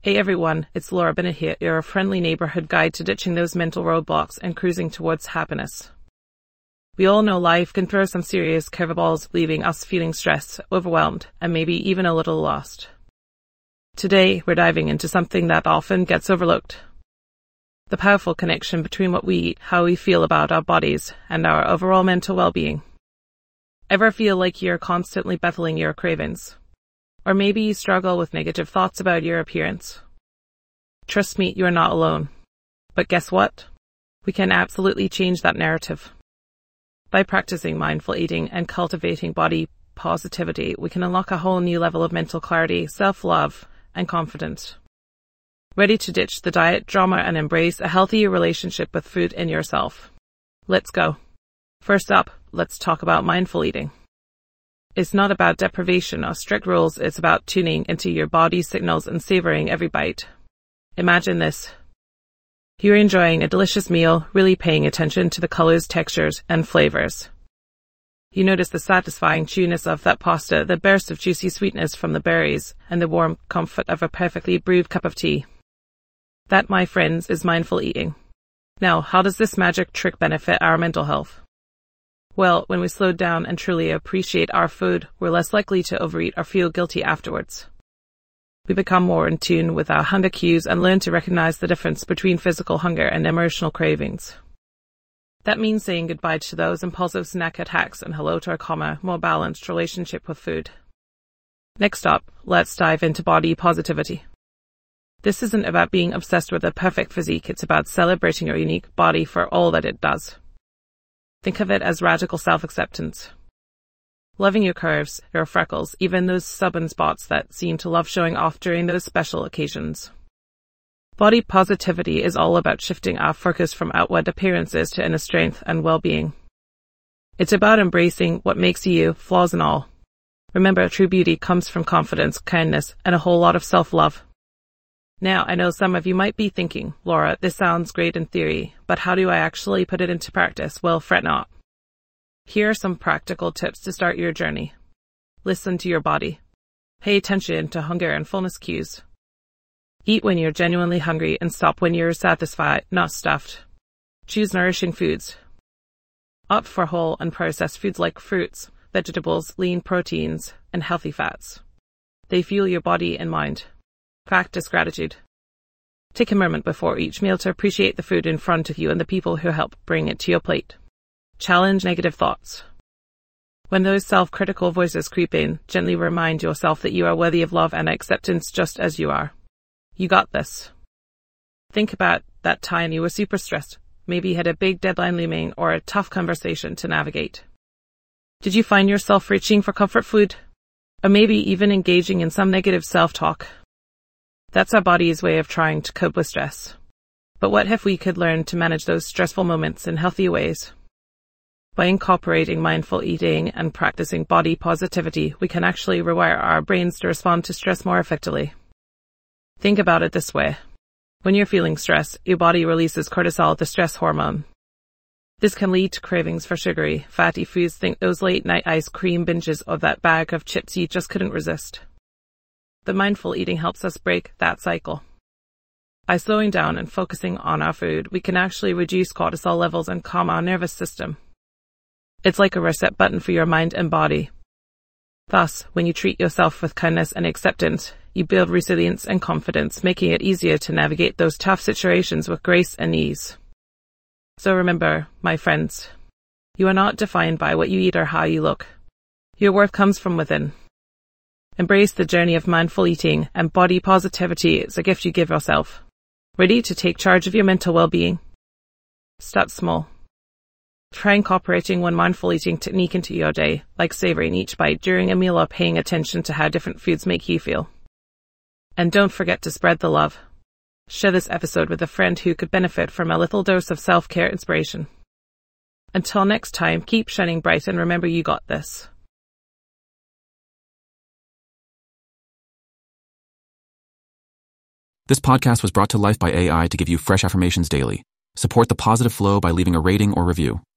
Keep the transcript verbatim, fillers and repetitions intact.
Hey everyone, it's Laura Bennett here, your friendly neighborhood guide to ditching those mental roadblocks and cruising towards happiness. We all know life can throw some serious curveballs, leaving us feeling stressed, overwhelmed, and maybe even a little lost. Today, we're diving into something that often gets overlooked. The powerful connection between what we eat, how we feel about our bodies, and our overall mental well-being. Ever feel like you're constantly battling your cravings? Or maybe you struggle with negative thoughts about your appearance. Trust me, you are not alone. But guess what? We can absolutely change that narrative. By practicing mindful eating and cultivating body positivity, we can unlock a whole new level of mental clarity, self-love, and confidence. Ready to ditch the diet drama and embrace a healthier relationship with food and yourself? Let's go. First up, let's talk about mindful eating. It's not about deprivation or strict rules, it's about tuning into your body's signals and savoring every bite. Imagine this. You're enjoying a delicious meal, really paying attention to the colors, textures, and flavors. You notice the satisfying chewiness of that pasta, the burst of juicy sweetness from the berries, and the warm comfort of a perfectly brewed cup of tea. That, my friends, is mindful eating. Now, how does this magic trick benefit our mental health? Well, when we slow down and truly appreciate our food, we're less likely to overeat or feel guilty afterwards. We become more in tune with our hunger cues and learn to recognize the difference between physical hunger and emotional cravings. That means saying goodbye to those impulsive snack attacks and hello to a calmer, more balanced relationship with food. Next up, let's dive into body positivity. This isn't about being obsessed with a perfect physique, it's about celebrating your unique body for all that it does. Think of it as radical self-acceptance. Loving your curves, your freckles, even those stubborn spots that seem to love showing off during those special occasions. Body positivity is all about shifting our focus from outward appearances to inner strength and well-being. It's about embracing what makes you, flaws and all. Remember, true beauty comes from confidence, kindness, and a whole lot of self-love. Now, I know some of you might be thinking, Laura, this sounds great in theory, but how do I actually put it into practice? Well, fret not. Here are some practical tips to start your journey. Listen to your body. Pay attention to hunger and fullness cues. Eat when you're genuinely hungry and stop when you're satisfied, not stuffed. Choose nourishing foods. Opt for whole and processed foods like fruits, vegetables, lean proteins, and healthy fats. They fuel your body and mind. Practice gratitude. Take a moment before each meal to appreciate the food in front of you and the people who help bring it to your plate. Challenge negative thoughts. When those self-critical voices creep in, gently remind yourself that you are worthy of love and acceptance just as you are. You got this. Think about that time you were super stressed, maybe you had a big deadline looming or a tough conversation to navigate. Did you find yourself reaching for comfort food? Or maybe even engaging in some negative self-talk? That's our body's way of trying to cope with stress. But what if we could learn to manage those stressful moments in healthy ways? By incorporating mindful eating and practicing body positivity, we can actually rewire our brains to respond to stress more effectively. Think about it this way. When you're feeling stressed, your body releases cortisol, the stress hormone. This can lead to cravings for sugary, fatty foods. Think those late-night ice cream binges or that bag of chips you just couldn't resist. But mindful eating helps us break that cycle. By slowing down and focusing on our food, we can actually reduce cortisol levels and calm our nervous system. It's like a reset button for your mind and body. Thus, when you treat yourself with kindness and acceptance, you build resilience and confidence, making it easier to navigate those tough situations with grace and ease. So remember, my friends, you are not defined by what you eat or how you look. Your worth comes from within. Embrace the journey of mindful eating, and body positivity is a gift you give yourself. Ready to take charge of your mental well-being? Start small. Try incorporating one mindful eating technique into your day, like savoring each bite during a meal or paying attention to how different foods make you feel. And don't forget to spread the love. Share this episode with a friend who could benefit from a little dose of self-care inspiration. Until next time, keep shining bright and remember you got this. This podcast was brought to life by A I to give you fresh affirmations daily. Support the positive flow by leaving a rating or review.